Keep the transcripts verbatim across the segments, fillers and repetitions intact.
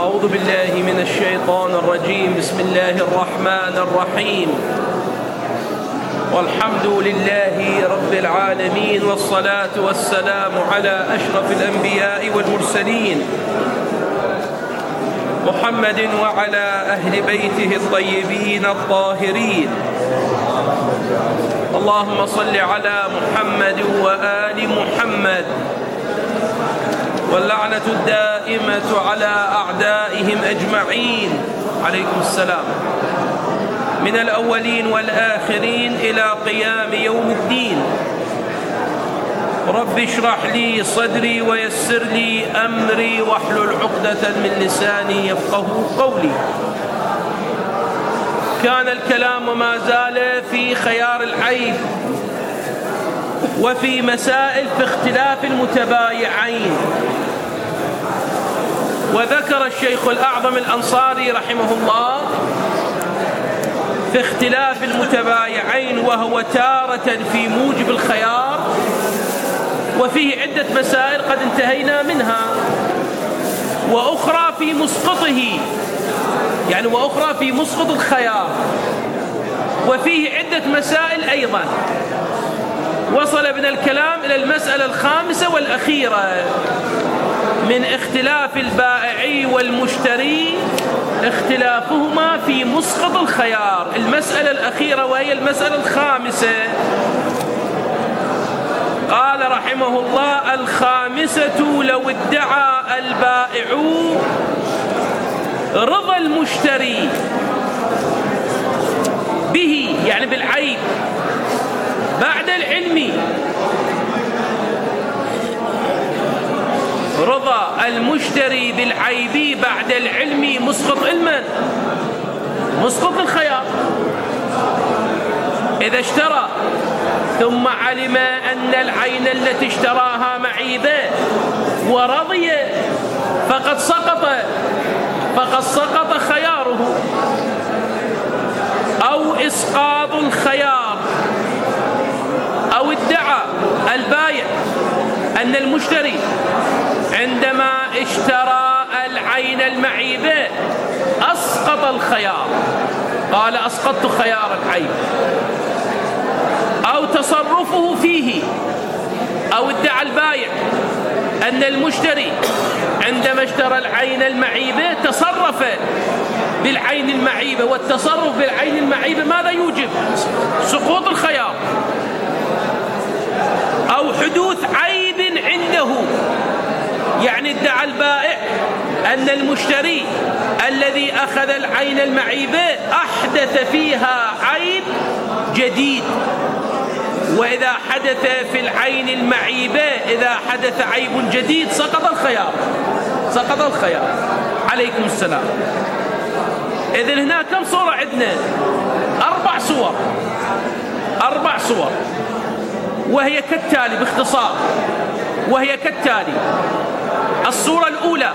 أعوذ بالله من الشيطان الرجيم. بسم الله الرحمن الرحيم. والحمد لله رب العالمين، والصلاة والسلام على أشرف الأنبياء والمرسلين محمد وعلى أهل بيته الطيبين الطاهرين. اللهم صل على محمد وآل محمد، واللعنة الدائمة على أعدائهم أجمعين. عليكم السلام. من الأولين والآخرين إلى قيام يوم الدين. رب اشرح لي صدري ويسر لي أمري واحلل عقدة من لساني يفقه قولي. كان الكلام وما زال في خيار العيب وفي مسائل في اختلاف المتبايعين. وذكر الشيخ الأعظم الأنصاري رحمه الله في اختلاف المتبايعين، وهو تارة في موجب الخيار، وفيه عدة مسائل قد انتهينا منها، وأخرى في مسقطه، يعني وأخرى في مسقط الخيار، وفيه عدة مسائل أيضا. وصل بنا الكلام إلى المسألة الخامسة والأخيرة من اختلاف البائع والمشتري، اختلافهما في مسقط الخيار. المسألة الأخيرة وهي المسألة الخامسة. قال رحمه الله: الخامسة لو ادعى البائع رضا المشتري به، يعني بالعيب، بعد العلم. رضا المشتري بالعيب بعد العلم مسقط علما، مسقط الخيار. إذا اشترى ثم علم أن العين التي اشتراها معيبة ورضي فقد سقط فقد سقط خياره. أو إسقاط الخيار. أو ادعى البائع أن المشتري عندما اشترى العين المعيبة أسقط الخيار، قال أسقطت خيار العين. أو تصرفه فيه. أو ادعى البائع أن المشتري عندما اشترى العين المعيبة تصرف بالعين المعيبة، والتصرف بالعين المعيبة ماذا يوجب؟ سقوط الخيار. أو حدوث عيب عنده، يعني ادعى البائع أن المشتري الذي أخذ العين المعيبة أحدث فيها عيب جديد. وإذا حدث في العين المعيبة إذا حدث عيب جديد سقط الخيار، سقط الخيار. عليكم السلام. إذن هنا كم صورة عندنا؟ أربع صور، أربع صور، وهي كالتالي باختصار. وهي كالتالي: الصورة الأولى: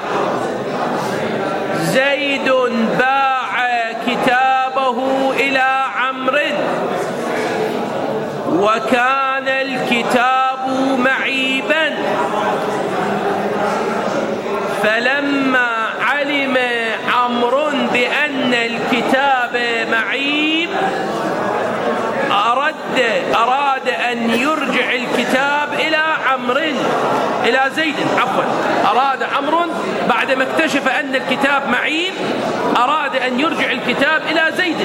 زيد باع كتابه إلى عمرو وكان الكتاب معيبا، فلما علم عمرو بأن الكتاب معيب أراد أراد أن يرجع الكتاب إلى عمرو إلى زيد عفوا أراد عمرو بعدما اكتشف أن الكتاب معيب أراد أن يرجع الكتاب إلى زيد.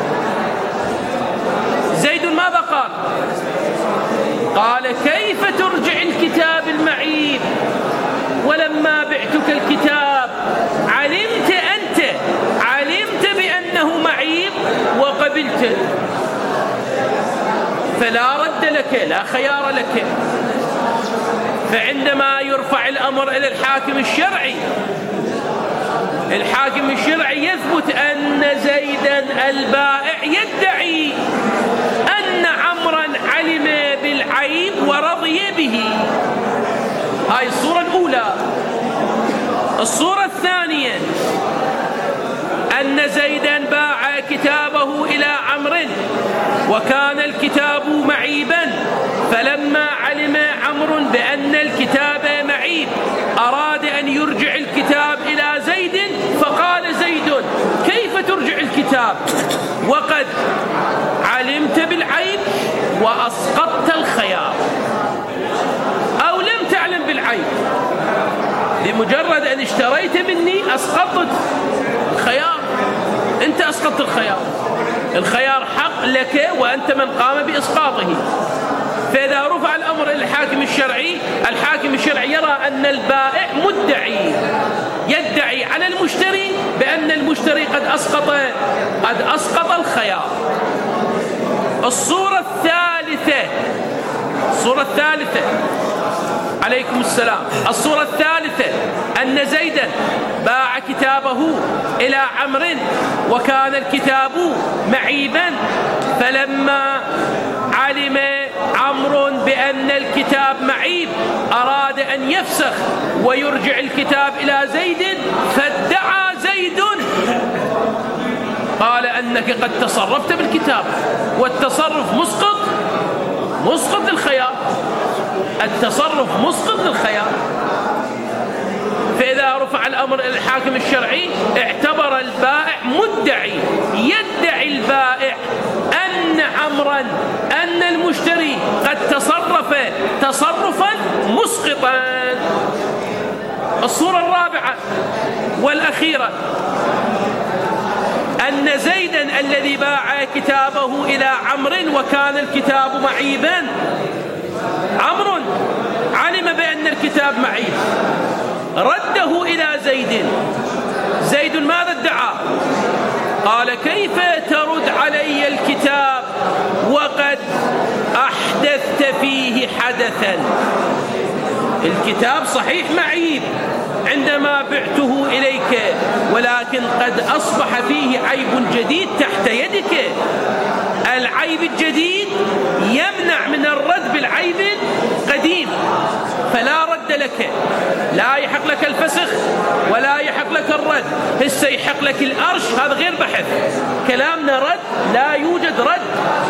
زيد ماذا قال؟ قال: كيف ترجع الكتاب المعيب ولما بعتك الكتاب علمت أنت علمت بأنه معيب وقبلت، فلا رد لك، لا خيار لك. فعندما يرفع الأمر إلى الحاكم الشرعي، الحاكم الشرعي يثبت أن زيدا البائع يدعي أن عمرا علم بالعيب ورضي به. هاي الصورة الأولى. الصورة الثانية: أن زيدا باع كتابه إلى عمرو وكان الكتاب معيبا، فلما علم عمرو بأن الكتاب معيب أراد أن يرجع الكتاب إلى زيد الكتاب وقد علمت بالعيب وأسقطت الخيار، أو لم تعلم بالعيب بمجرد أن اشتريت مني أسقطت الخيار، أنت أسقطت الخيار، الخيار حق لك وأنت من قام بإسقاطه. فإذا رفع الأمر إلى الحاكم الشرعي، الحاكم الشرعي يرى أن البائع مدعي، يدعي على المشتري بأن المشتري قد أسقط قد أسقط الخيار. الصورة الثالثة الصورة الثالثة عليكم السلام الصورة الثالثة أن زيدا باع كتابه إلى عمرو وكان الكتاب معيبا، فلما علم عمرو بأن الكتاب معيب أراد أن يفسخ ويرجع الكتاب إلى زيد، فادعى زيد قال أنك قد تصرفت بالكتاب، والتصرف مسقط مسقط للخيار، التصرف مسقط للخيار. فإذا رفع الأمر إلى الحاكم الشرعي اعتبر البائع مدعي، يدعي البائع أن عمرا أن المشتري قد تصرف تصرفا مسقطا. الصورة الرابعة والأخيرة أن زيدا الذي باع كتابه إلى عمرو وكان الكتاب معيبا، عمرو علم بأن الكتاب معيب رده إلى زيد، زيد ماذا ادعى؟ قال كيف ترد علي الكتاب وقد أحدثت فيه حدثا؟ الكتاب صحيح معيب عندما بعته إليك، ولكن قد أصبح فيه عيب جديد تحت يدك. العيب الجديد يمنع من الرد بالعيب القديم، فلا رد لك، لا يحق لك الفسخ ولا يحق لك الرد، هسه يحق لك الأرش، هذا غير بحث، كلامنا رد، لا يوجد رد.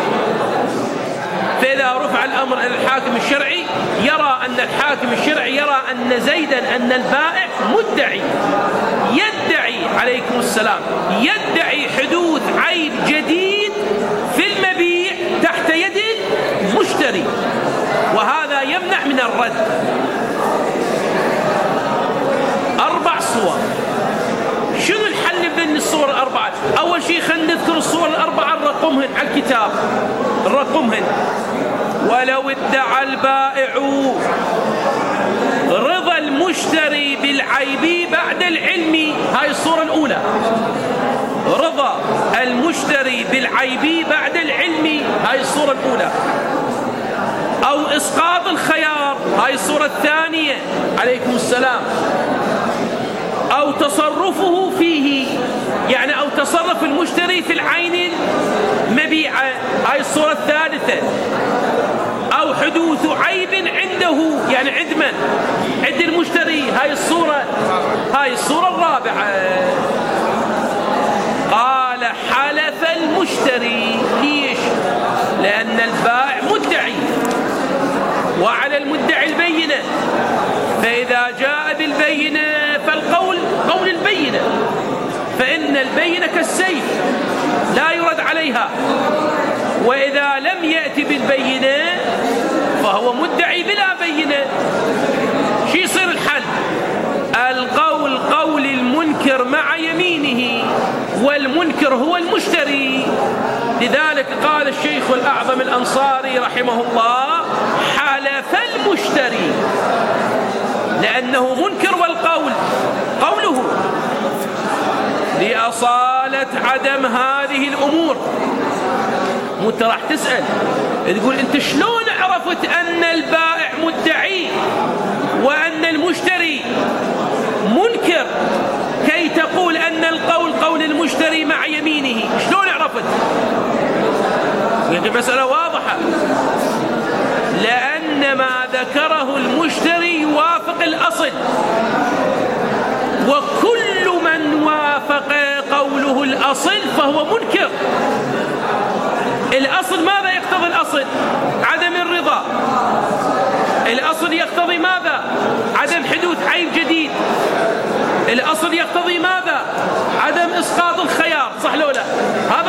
فإذا رفع الأمر إلى الحاكم الشرعي يرى أن الحاكم الشرعي يرى أن زيدا أن البائع مدعي، يدعي عليكم السلام يدعي حدوث عيب جديد في المبيع تحت يد المشتري، وهذا يمنع من الرد. أربع صور. شنو الحل بين الصور الأربعة؟ أول شيء خلينا نذكر الصور الأربعة نرقمهن على الكتاب، نرقمهن. ولو ادعى البائع رضا المشتري بالعيب بعد العلم، هاي الصورة الأولى، رضا المشتري بالعيب بعد العلم، هاي الصورة الأولى. أو إسقاط الخيار، هاي الصورة الثانية عليكم السلام. أو تصرفه فيه، يعني أو تصرف المشتري في العين المبيعة، هاي الصورة الثالثة. أو حدوث عيب عنده، يعني عند من؟ عند المشتري، هاي الصورة هاي الصورة الرابعة. قال حلف المشتري، ليش؟ لأن البائع مدعي وعلى المدعي البينة، فإذا جاء بالبينة فالقول قول البينة، فإن البينة كالسيف لا يرد عليها، وإذا لم يأتي بالبينة فهو مدعي بلا بينة. شو يصير الحل؟ القول قول المنكر مع يمينه، والمنكر هو المشتري. لذلك قال الشيخ الأعظم الأنصاري رحمه الله حلف المشتري، لأنه منكر، والقول قوله. لأصالة عدم هذه الأمور، وانت راح تسأل تقول انت شلون عرفت أن البائع مدعي وأن المشتري منكر كي تقول أن القول قول المشتري مع يمينه؟ شلون عرفت؟ يعني مسألة واضحة، لأن ما ذكره المشتري يوافق الأصل، وكل من وافق قوله الأصل فهو منكر. الأصل ماذا يقتضي الأصل؟ عدم الرضا. الأصل يقتضي ماذا؟ عدم حدوث عيب جديد. الأصل يقتضي ماذا؟ عدم إسقاط الخيار، صح لو لا؟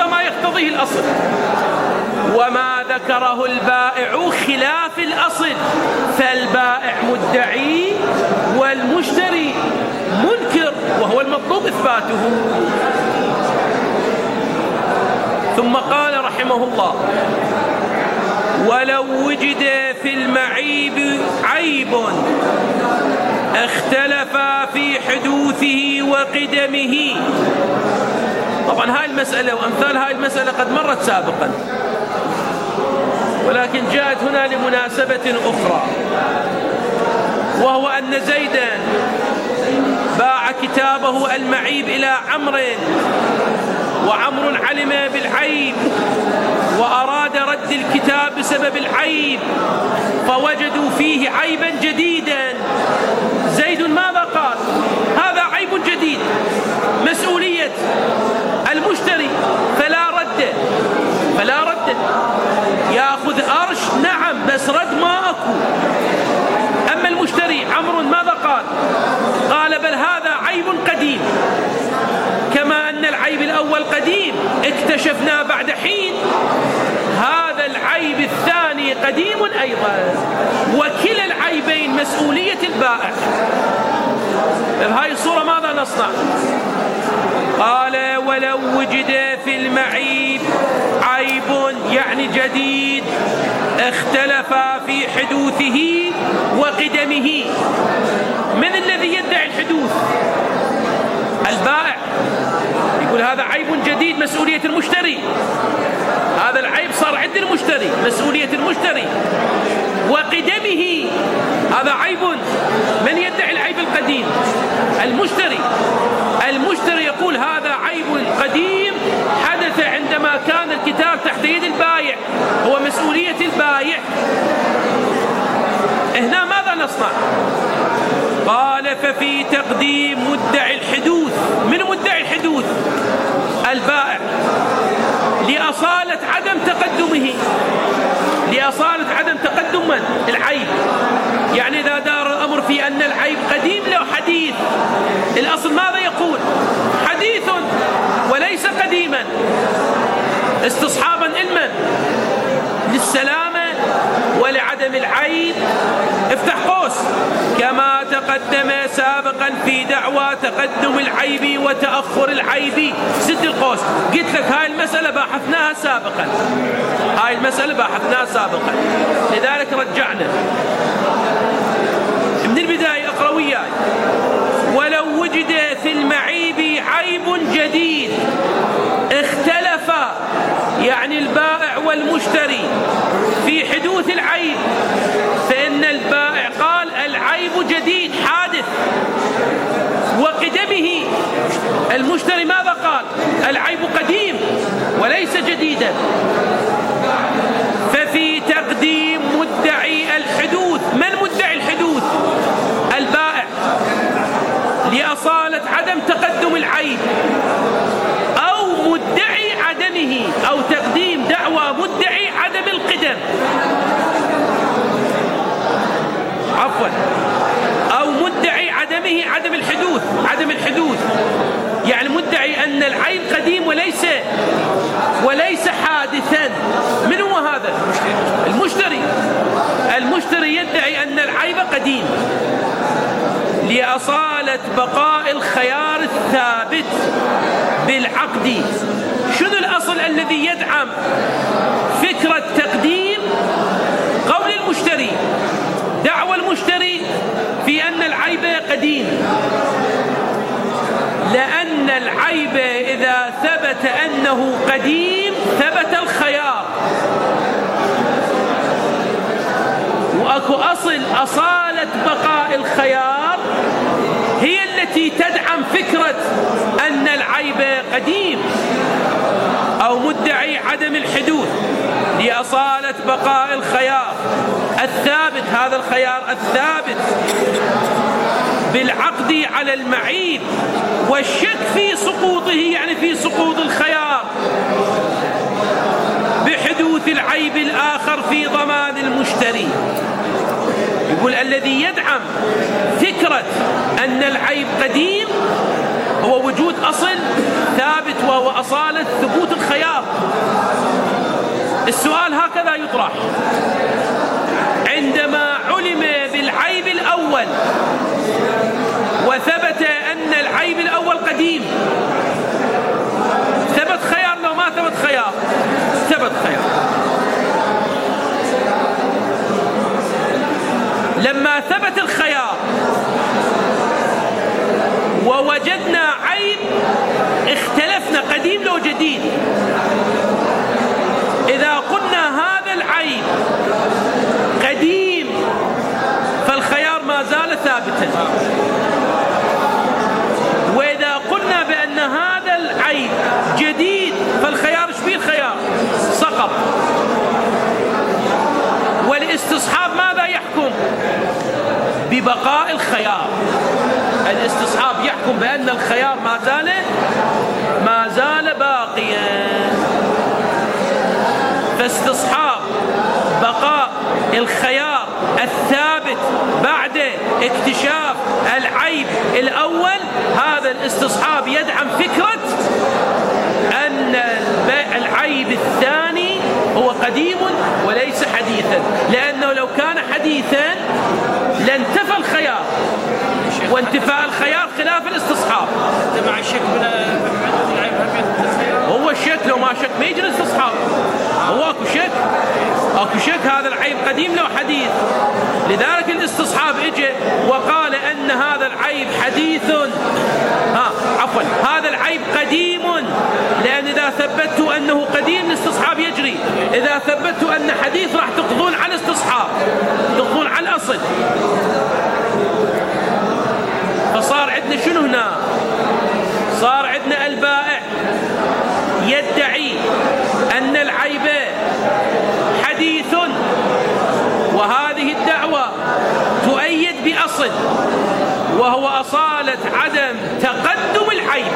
الأصل، وما ذكره البائع خلاف الأصل، فالبائع مدعي والمشتري منكر، وهو المطلوب إثباته. ثم قال رحمه الله: ولو وجد في المعيب عيب اختلف في حدوثه وقدمه. طبعا هاي المسألة وأمثال هاي المسألة قد مرت سابقا، ولكن جاءت هنا لمناسبة أخرى، وهو أن زيدا باع كتابه المعيب إلى عمرو، وعمرو علم بالعيب وأراد رد الكتاب بسبب العيب، فوجدوا فيه عيبا جديدا. زيد ماذا قال؟ هذا عيب جديد، مسؤولية المشتري، فلا رد فلا رد يأخذ أرش، نعم، بس رد ما أكو. أما المشتري عمرو ماذا قال؟ قال: بل هذا عيب قديم، كما أن العيب الأول قديم اكتشفنا بعد حين، هذا العيب الثاني قديم أيضا، وكلا العيبين مسؤولية البائع. بهذه الصورة ماذا نصنع؟ قال: ولو وجد في المعيب عيب يعني جديد اختلف في حدوثه وقدمه. من الذي يدعي الحدوث؟ البائع، يقول هذا عيب جديد، مسؤولية المشتري. هذا العيب صار عند المشتري، مسؤولية المشتري. وقدمه، هذا عيب، من يدعي العيب القديم؟ المشتري. المشتري يقول هذا عيب قديم حدث عندما كان الكتاب تحت يد البائع، هو مسؤولية البائع. هنا ماذا نصنع؟ قال: ففي تقديم مدعي الحدوث. من مدعي الحدوث؟ البائع، لأصالة عدم تقدمه، لأصالة عدم تقدم من؟ العيب. يعني إذا دار الأمر في أن العيب قديم له حديث، الأصل ماذا يقول؟ حديث وليس قديما، استصحابا علما للسلامة ولعدم العيب. افتح قوس: كما تقدم سابقا في دعوى تقدم العيب وتأخر العيب. سد القوس. قلت لك هاي المسألة باحثناها سابقا، هاي المسألة باحثناها سابقا، لذلك رجعنا من البداية. اقرأ وياي: ولو وجد في المعيب عيب جديد اختلف، يعني البائع والمشتري، في حدوث العيب، فإن البائع قال العيب جديد حادث. وقدمه، المشتري ماذا قال؟ العيب قديم وليس جديدا. ففي تقديم مدعي الحدوث، من مدعي الحدوث؟ البائع، لأصالة عدم تقدم العيب، أو مدعي عدمه، أو تقديم دعوى مدعي عدم القدم، عفوا، أو مدعي عدمه، عدم الحدوث، عدم الحدوث، يعني مدعي أن العيب قديم وليس وليس حادثا. من هو هذا؟ المشتري. المشتري يدعي أن العيب قديم لأصالة بقاء الخيار الثابت بالعقد. شنو الأصل الذي يدعم فكرة تقديم قول المشتري؟ دعوى المشتري في أن العيب قديم، لأن العيب إذا ثبت أنه قديم ثبت الخيار. وأكو أصل أصالة بقاء الخيار هي التي تدعم فكرة أن العيب قديم، أو مدعي عدم الحدوث لأصالة بقاء الخيار الثابت، هذا الخيار الثابت بالعقد على المعيب، والشك في سقوطه، يعني في سقوط الخيار بحدوث العيب الآخر في ضمان المشتري. يقول الذي يدعم فكرة أن العيب قديم هو وجود أصل ثابت، وهو أصالة ثبوت الخيار. يطرح عندما علم بالعيب الأول وثبت أن العيب الأول قديم. ثبت خيار لو ما ثبت خيار؟ ثبت خيار. لما ثبت الخيار ووجدنا عيب اختلفنا قديم لو جديد. إذا قلنا هذا العيب قديم فالخيار ما زال ثابتا، وإذا قلنا بأن هذا العيب جديد فالخيار ايش فيه؟ الخيار سقط. والاستصحاب ماذا يحكم؟ ببقاء الخيار. الاستصحاب يحكم بأن الخيار ما زال ما زال باقيا. فاستصحاب بقاء الخيار الثابت بعد اكتشاف العيب الأول، هذا الاستصحاب يدعم فكرة أن العيب الثاني هو قديم وليس حديثا، لأنه لو كان حديثا لانتفى الخيار، وانتفاء الخيار خلاف الاستصحاب. مع الشك هو الشك لو ما شك ما يجري الاستصحاب. هو اكو شك اكو شك هذا العيب قديم لو حديث. لذلك الاستصحاب اجى وقال ان هذا العيب حديث، ها عفوا هذا العيب قديم، لان اذا ثبتوا انه قديم الاستصحاب يجري، اذا ثبتوا ان حديث راح تقضون على الاستصحاب، تقضون على الاصل. فصار عندنا شنو هنا؟ صار عندنا البائع يدعي أن العيب حديث، وهذه الدعوة تؤيد بأصل وهو أصالة عدم تقدم العيب،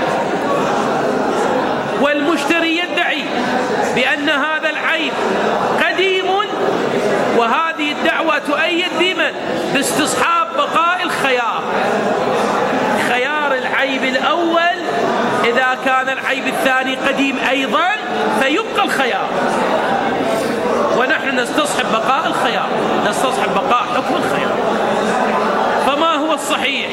والمشتري يدعي بأن هذا العيب قديم، وهذه الدعوة تؤيد بمن؟ باستصحاب بقاء الخيار. خيار العيب الأول إذا كان العيب الثاني قديم أيضا فيبقى الخيار، ونحن نستصحب بقاء الخيار، نستصحب بقاء حكم الخيار. فما هو الصحيح؟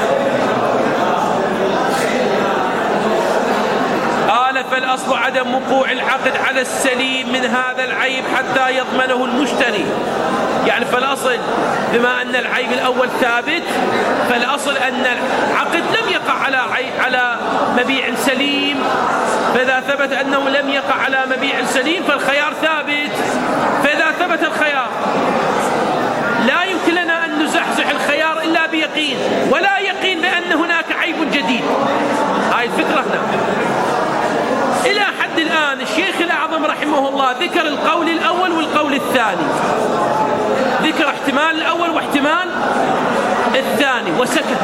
قال فالأصل عدم وقوع العقد على السليم من هذا العيب حتى يضمنه المشتري. يعني فالأصل بما أن العيب الأول ثابت، فالأصل أن العقد لم يقع على على مبيع سليم، فإذا ثبت أنه لم يقع على مبيع سليم فالخيار ثابت. فإذا ثبت الخيار لا يمكن لنا أن نزحزح الخيار إلا بيقين، ولا يقين بأن هناك عيب جديد. هاي الفكرة هنا. إلى حد الآن الشيخ الأعظم رحمه الله ذكر القول الأول والقول الثاني، ذكر احتمال الأول واحتمال الثاني وسكت،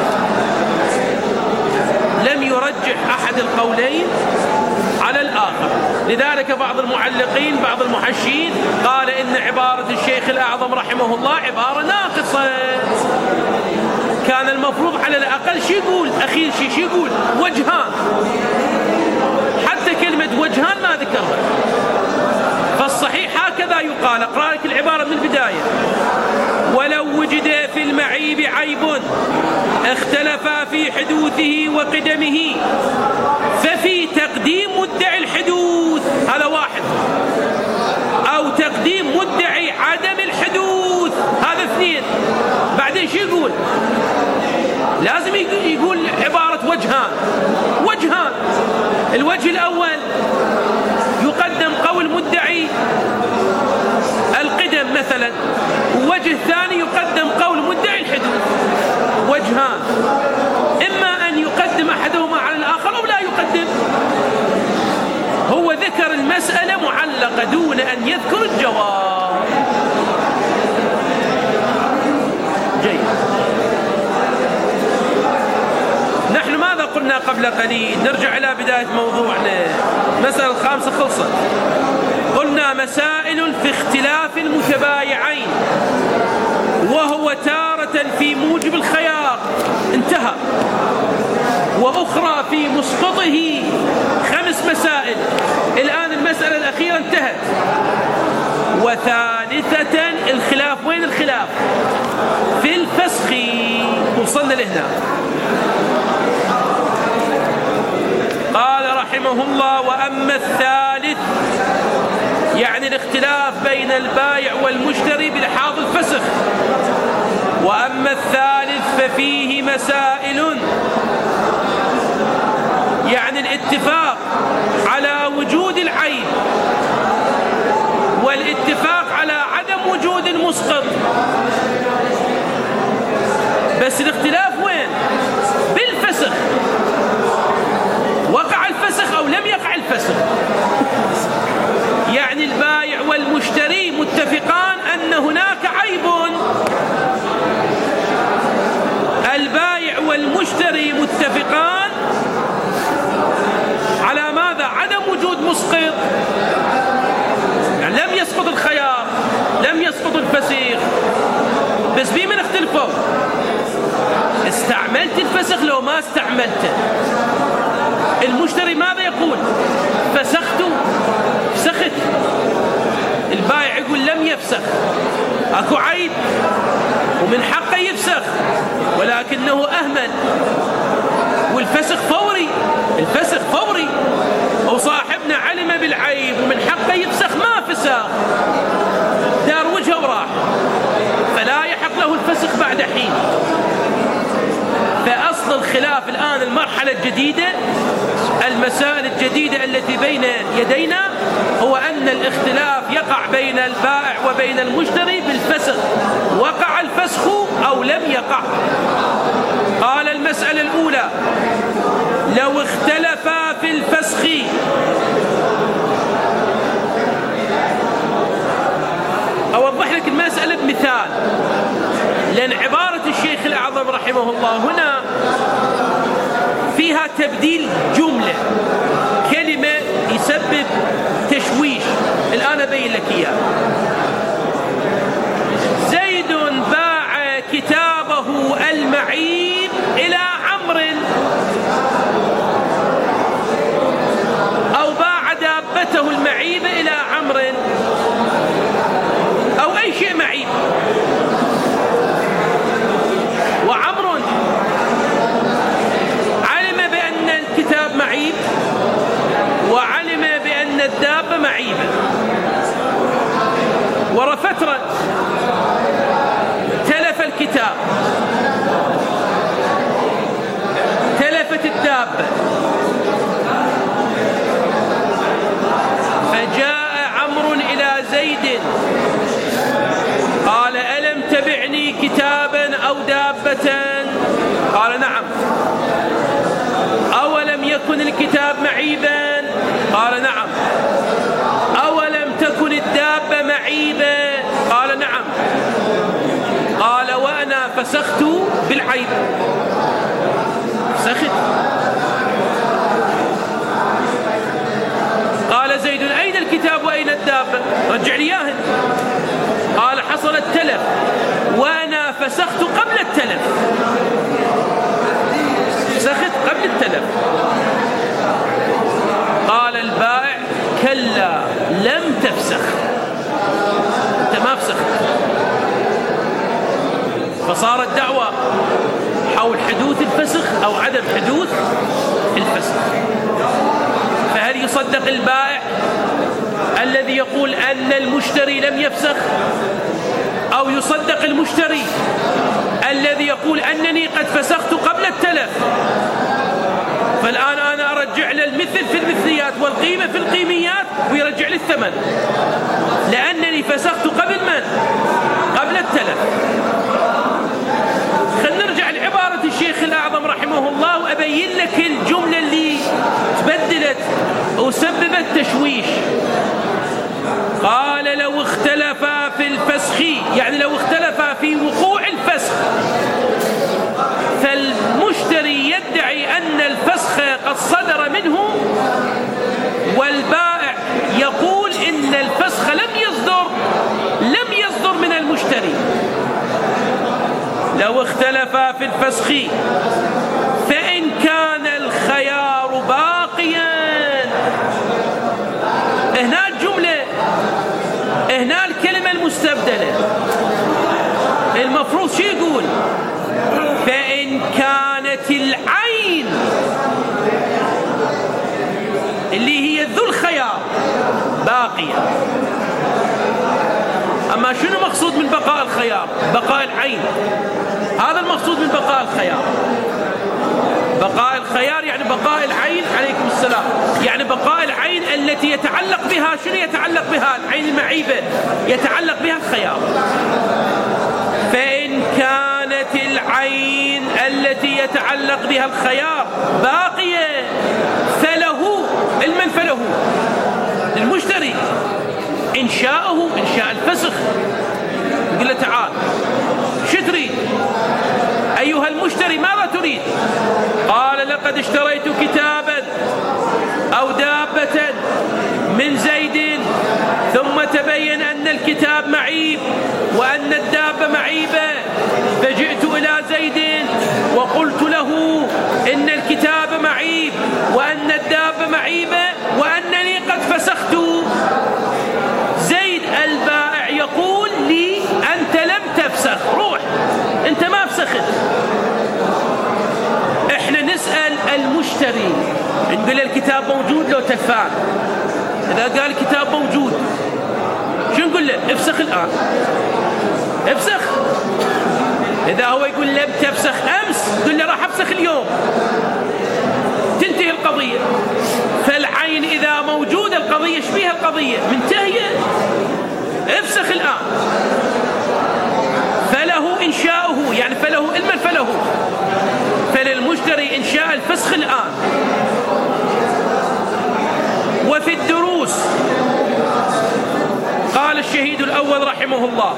لم يرجح أحد القولين على الآخر. لذلك بعض المعلقين بعض المحشين قال إن عبارة الشيخ الأعظم رحمه الله عبارة ناقصة، كان المفروض على الأقل شو يقول أخير شيء، شو يقول وجهان، حتى كلمة وجهان ما ذكرها. فالصحيح هكذا يقال. أقرأ لك العبارة من البداية: ولو وجد في المعيب عيب اختلفا في حدوثه وقدمه ففي تقديم مدعي الحدوث، هذا واحد، أو تقديم مدعي عدم الحدوث، هذا اثنين. بعدين شو يقول؟ لازم يقول عبارة وجهان. وجهان، الوجه الأول يقدم قول مدعي القدم مثلا، ووجه ثاني يقدم قول مدعي الحدوث. وجهان، إما أن يقدم أحدهما على الآخر أو لا يقدم. هو ذكر المسألة معلقة دون أن يذكر الجواب. جيد. نحن ماذا قلنا قبل قليل؟ نرجع إلى بداية موضوعنا. المسألة الخامسة خلصت. قلنا مسائل في اختلاف المتبايعين، وهو تارة في موجب الخيار انتهى، وأخرى في مسقطه، خمس مسائل. الآن المسألة الأخيرة انتهت. وثالث وين الخلاف؟ في الفسخ. وصلنا لهنا. قال رحمه الله: وأما الثالث، يعني الاختلاف بين البائع والمشتري بلحاظ الفسخ. وأما الثالث ففيه مسائل، يعني الاتفاق على وجود العيب والاتفاق على عدم وجود المسقط، بس الاختلاف وين؟ بالفسخ. وقع الفسخ أو لم يقع الفسخ. يعني البائع والمشتري متفقان أن هناك عيب، البائع والمشتري متفقان على ماذا؟ عدم وجود مسقط، يعني لم يسقط الخيار، لم يسقط الفسيخ، بس بمن اختلفوا؟ استعملت الفسخ لو ما استعملته. المشتري ماذا يقول؟ فسخت، فسخت. البائع يقول لم يفسخ، اكو عيب ومن حقه يفسخ، ولكنه اهمل، والفسخ فوري، الفسخ فوري، وصاحبنا علم بالعيب ومن حقه يفسخ ما فسخ، دار وجهه وراح، فلا يحق له الفسخ بعد حين. فأصل الخلاف الآن المرحلة الجديدة، المسائل الجديدة التي بين يدينا، هو أن الاختلاف يقع بين البائع وبين المشتري بالفسخ. وقع الفسخ أو لم يقع. قال: المسألة الأولى: لو اختلفا في الفسخ، أوضح لك المسألة بمثال، لأن عبارة الشيخ الأعظم رحمه الله هنا فيها تبديل جملة، كلمة يسبب تشويش. الآن أبين لك إياه. زيد باع كتابه المعيب إلى عمرو، أو باع دابته المعيبة إلى عمرو، أو أي شيء معيب، وعمر علم بأن الكتاب معيب وعلم بأن الدابة معيبة، ورا فترة تلف الكتاب، تلفت الدابة، فجاء عمرو إلى زيد قال: ألم تبعني كتابا أو دابة؟ قال: نعم. أولم يكن الكتاب معيبا؟ قال: نعم. أولم تكن الدابة معيبة؟ قال: نعم. قال: وأنا فسخت بالعيب، فسخت. قال زيد: أين الكتاب وأين الدابة؟ رجع لي إياهن. قال: حصل التلف وأنا فسخت قبل التلف، فسخت قبل التلف. قال البائع: كلا، لم تفسخ، أنت ما فسخت. فصارت دعوة حول حدوث الفسخ أو عدم حدوث الفسخ. فهل يصدق البائع الذي يقول أن المشتري لم يفسخ، أو يصدق المشتري الذي يقول أنني قد فسخت قبل التلف؟ فالآن أنا أرجع له المثل في المثليات والقيمة في القيميات، ويرجع لي الثمن، لأنني فسخت قبل من؟ قبل التلف. خلينا نرجع لعبارة الشيخ الأعظم رحمه الله، وأبين لك الجملة اللي تبدلت وسببت تشويش. قال: لو اختلفا في الفسخ، يعني لو اختلفا في وقوع الفسخ، فالمشتري يدعي أن الفسخ قد صدر منه، والبائع يقول إن الفسخ لم يصدر لم يصدر من المشتري. لو اختلفا في الفسخ فإن كان الخيار باقيا، هنا الجملة، هنا الكلمة المستبدلة، باقية. أما شنو مقصود من بقاء الخيار؟ بقاء العين، هذا المقصود من بقاء الخيار. بقاء الخيار يعني بقاء العين، عليكم السلام، يعني بقاء العين التي يتعلق بها، شنو يتعلق بها؟ العين المعيبة يتعلق بها الخيار. فإن كانت العين التي يتعلق بها الخيار باقية فله، المن فله؟ المشتري، إنشاؤه إنشاء الفسخ. يقول له تعال شو تريد أيها المشتري، ماذا تريد؟ قال لقد اشتريت كتابا أو دابة من زيد، ثم تبين أن الكتاب معيب وأن الدابة معيبة، فجئت إلى زيد وقلت له إن الكتاب معيب وأن الدابة معيبة وأنني قد فسخت. زيد البائع يقول لي أنت لم تفسخ، روح أنت ما فسخت. إحنا نسأل المشتري نقول الكتاب موجود لو تلفان؟ إذا قال الكتاب موجود شو نقول له؟ افسخ الآن، افسخ. إذا هو يقول لم تفسخ أمس، قل له راح أفسخ اليوم، تنتهي القضية. فالعين إذا موجودة القضية شبيها القضية منتهية، افسخ الآن. فله إنشاؤه، يعني فله علما، فله فللمشتري إنشاء الفسخ الآن. وفي الدروس قال الشهيد الأول رحمه الله،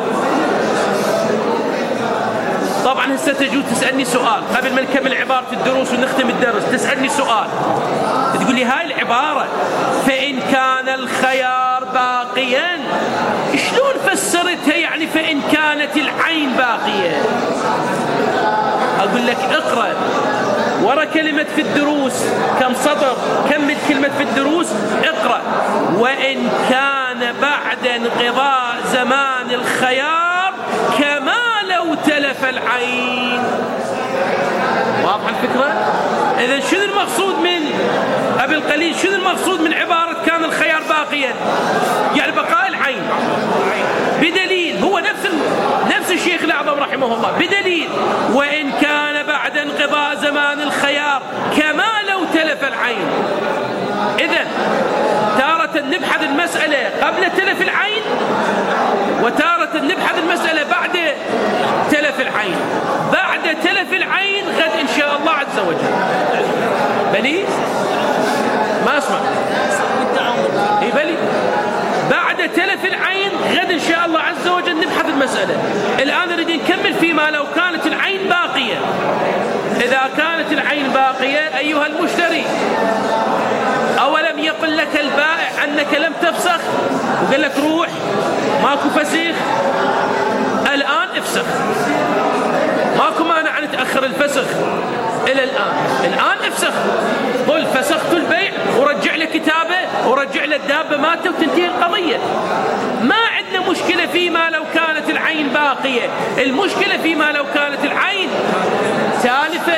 طبعا هسه تجوز تسألني سؤال قبل ما نكمل عبارة الدروس ونختم الدرس، تسألني سؤال تقول لي هاي العبارة فإن كان الخيار باقيا شلون فسرتها؟ يعني فإن كانت العين باقية. أقول لك اقرأ ورا كلمة في الدروس كم سطر، كمل كلمة في الدروس، اقرأ وإن كان بعد انقضاء زمان الخيار كما لو تلف العين. واضح الفكرة؟ إذا شنو المقصود من قبل قليل؟ شنو المقصود من عبارة كان الخيار باقيا؟ يعني بقاء العين، بدليل هو نفس نفس الشيخ الأعظم رحمه الله، بدليل وإن كان بعد انقضاء زمان الخيار كما لو تلف العين. إذن تارة نبحث المسألة قبل تلف العين، وتارة نبحث المسألة بعد تلف العين. بعد تلف العين غد إن شاء الله عز وجل. بلي ما أسمع إيه بلي بعد تلف العين غد إن شاء الله عز وجل نبحث المسألة. الآن نريد نكمل فيما لو كانت العين باقية. إذا كانت العين باقية أيها المشتري، أولم يقل لك البائع أنك لم تفسخ وقال لك روح ماكو فسخ؟ الآن افسخ، ماكو مانع أن تأخر الفسخ إلى الآن. الآن افسخ، قل فسخت البيع ورجع له كتابه ورجع له الدابة ماته وتنتهي القضية. ما عندنا مشكلة فيما لو كانت العين باقية، المشكلة فيما لو كانت العين تالفة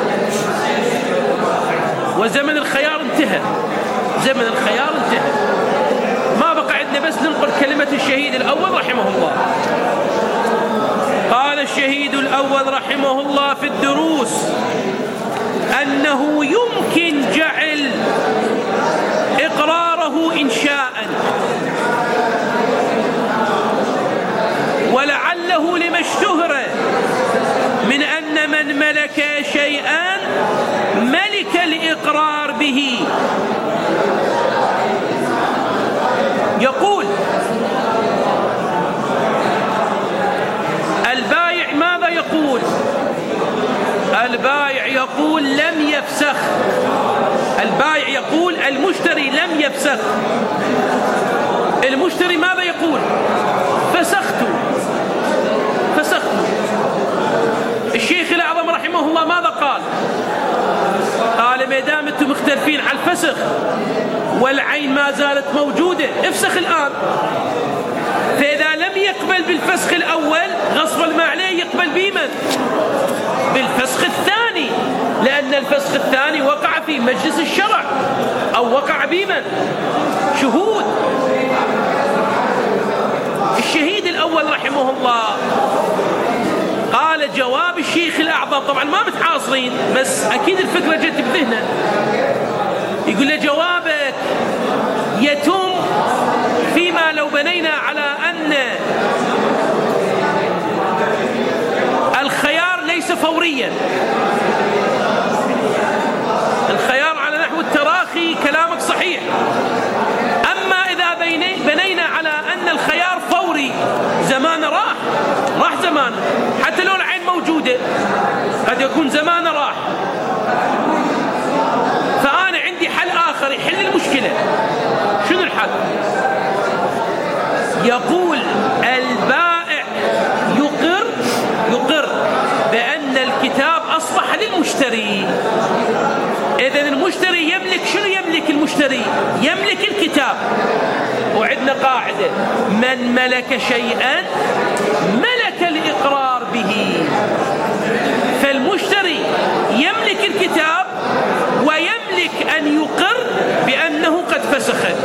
وزمن الخيار انتهى. زمن الخيار انتهى، ما بقى عندنا بس ننقل كلمة الشهيد الأول رحمه الله. قال الشهيد الأول رحمه الله في الدروس أنه يمكن جعل إقراره إنشاء، ولعله لما اشتهر من أن من ملك شيئا ملك الإقرار به. يقول البائع ماذا يقول؟ البائع يقول لم يفسخ. البائع يقول المشتري لم يفسخ. المشتري ماذا يقول؟ فسخت فسخت. الشيخ الأعظم رحمه الله ماذا قال؟ قال ما دام انتم مختلفين على الفسخ والعين ما زالت موجودة افسخ الآن. فإذا لم يقبل بالفسخ الأول غصبا ما عليه يقبل بمن؟ بالفسخ الثاني. لأن الفسخ الثاني وقع في مجلس الشرع أو وقع بمن؟ شهود. الشهيد الأول رحمه الله قال جواب الشيخ الأعظم، طبعا ما متحاصرين بس أكيد الفكرة جت بذهنه، يقول له جوابك يتم فيما لو بنينا على أن الخيار ليس فوريا. الخيار على نحو التراخي كلامك صحيح، أما إذا بنينا على أن الخيار فوري زمان راح راح زمان، حتى لو العين موجودة قد يكون زمان راح، فأنا عندي حل آخر يحل المشكلة. شنو الحل؟ يقول البائع يقر يقر بأن الكتاب أصبح للمشتري. إذن المشتري يملك شنو؟ يملك المشتري يملك الكتاب. وعندنا قاعدة: من ملك شيئا ملك الإقرار به. فالمشتري يملك الكتاب ويملك أن يقر بأنه قد فسخه.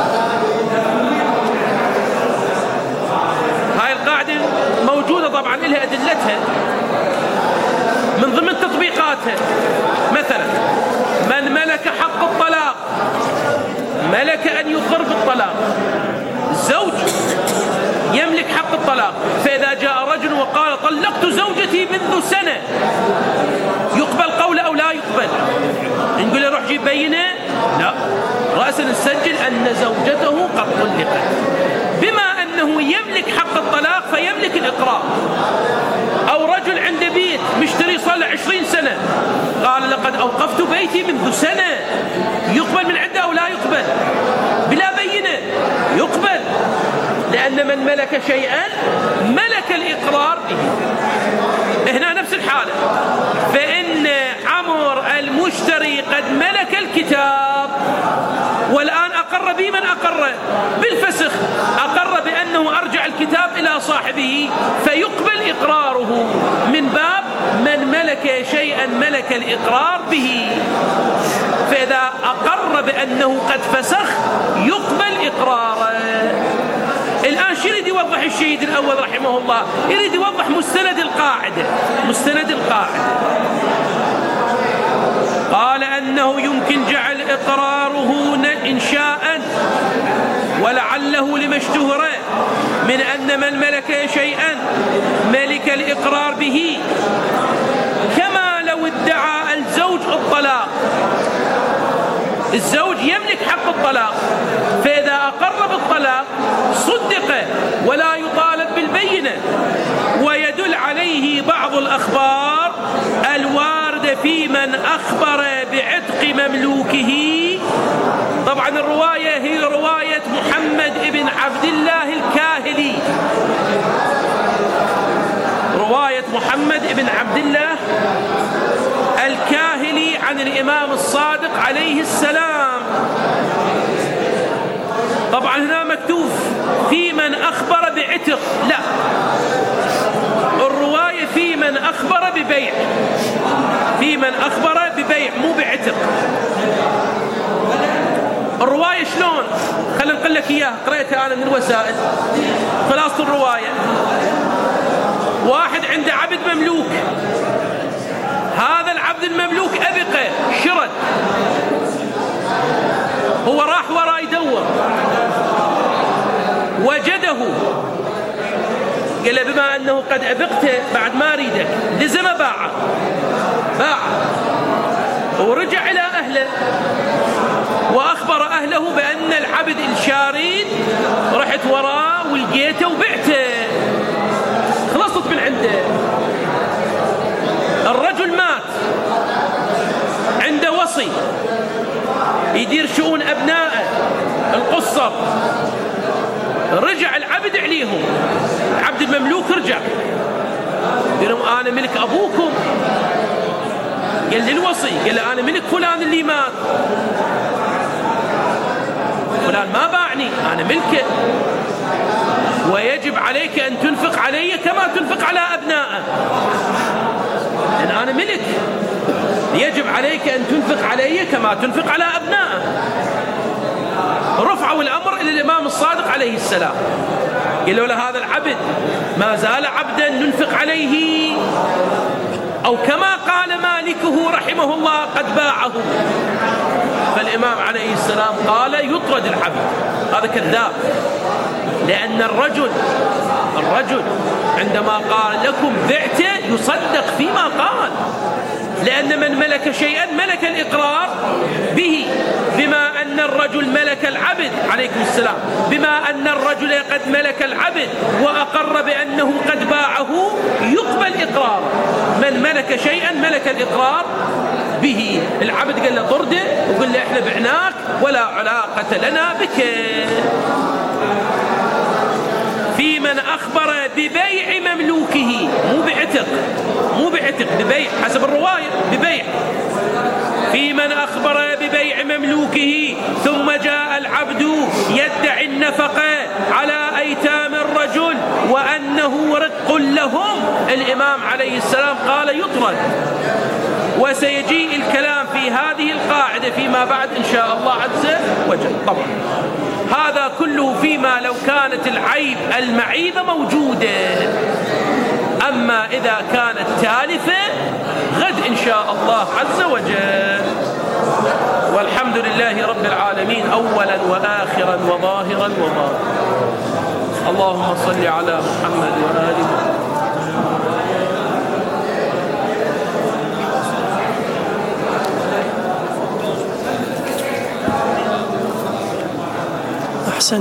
هاي القاعدة موجودة طبعا لها أدلتها من ضمن تطبيقاتها. مثلا من ملك حق الطلاق ملك أن يقر بالطلاق. الزوج يملك حق الطلاق، فإذا جاء رجل وقال طلقت زوجتي منذ سنة، يقبل قول أو لا يقبل؟ نقول له روح جيب بينة؟ لا، رأسا نسجل أن زوجته قد طلقت. بما أنه يملك حق الطلاق فيملك الإقرار. أو رجل عنده بيت مشتري صار له عشرين سنة، قال لقد أوقفت بيتي منذ سنة، يقبل من عنده أو لا يقبل؟ بلا بينة يقبل، لأن من ملك شيئا ملك الإقرار به. هنا نفس الحالة، فإن عمر المشتري قد ملك الكتاب والآن أقر بمن أقر؟ بالفسخ. أقر بأنه أرجع الكتاب إلى صاحبه فيقبل إقراره، من باب من ملك شيئا ملك الإقرار به. فإذا أقر بأنه قد فسخ يقبل إقراره. الآن شو يريد يوضح الشهيد الأول رحمه الله؟ يريد يوضح مستند القاعدة. مستند القاعدة قال أنه يمكن جعل إقراره إنشاء ولعله لما اشتهر من أن من ملك شيئا ملك الإقرار به، كما لو ادعى الزوج الطلاق. الزوج يملك حق الطلاق، فإذا أقر بالطلاق صدق ولا يطالب بالبينة. ويدل عليه بعض الأخبار الواردة في من أخبر بعتق مملوكه. طبعا الرواية هي رواية محمد بن عبد الله الكاهلي، رواية محمد بن عبد الله الكاهلي عن الإمام الصادق عليه السلام. طبعا هنا مكتوب في من أخبر بعتق، لا، الرواية في من أخبر ببيع، في من أخبر ببيع مو بعتق. الرواية شلون؟ خلينا نقول لك إياها، قرأتها أنا من الوسائل. خلاصة الرواية: واحد عنده عبد مملوك، هذا العبد المملوك أبقى شرد، هو راح وراه يدور وجده، قال له بما أنه قد أبقته بعد ما أريدك، لزم باعه باعه ورجع إلى أهله وأخبر أهله بأن العبد الشارد رحت وراه ولقيته وبعته، خلصت من عنده. الرجل مات، عنده وصي يدير شؤون أبنائه القصر، رجع العبد عليهم، العبد المملوك رجع قال لهم أنا ملك أبوكم، قال للوصي قال له أنا ملك فلان اللي مات، فلان ما باعني أنا ملكه، ويجب عليك أن تنفق علي كما تنفق على أبنائه، لأن أنا ملك. يجب عليك أن تنفق عليه كما تنفق على أبنائه. رفعوا الأمر إلى الإمام الصادق عليه السلام، قالوا له هذا العبد ما زال عبدا ننفق عليه، أو كما قال مالكه رحمه الله قد باعه. فالإمام عليه السلام قال يطرد العبد، هذا كذاب. لأن الرجل الرجل عندما قال لكم بعته يصدق فيما قال، لأن من ملك شيئا ملك الإقرار به. بما أن الرجل ملك العبد عليكم السلام، بما أن الرجل قد ملك العبد وأقر بأنه قد باعه يقبل إقرار. من ملك شيئا ملك الإقرار به. العبد قال له طرده وقال له احنا بعناك ولا علاقة لنا بك. في من أخبر ببيع مملوكه، مو بعتق، مو بعتق، ببيع حسب الرواية، ببيع. في من أخبر ببيع مملوكه ثم جاء العبد يدعي النفقة على أيتام الرجل وأنه رق لهم، الإمام عليه السلام قال يطرد. وسيجيء الكلام في هذه القاعدة فيما بعد إن شاء الله عز وجل. طبعا هذا كله فيما لو كانت العيب المعيبة موجودة. أما إذا كانت تالفة غد إن شاء الله عز وجل. والحمد لله رب العالمين أولا وآخرا وظاهرا وباطنا. اللهم صل على محمد وآل محمد.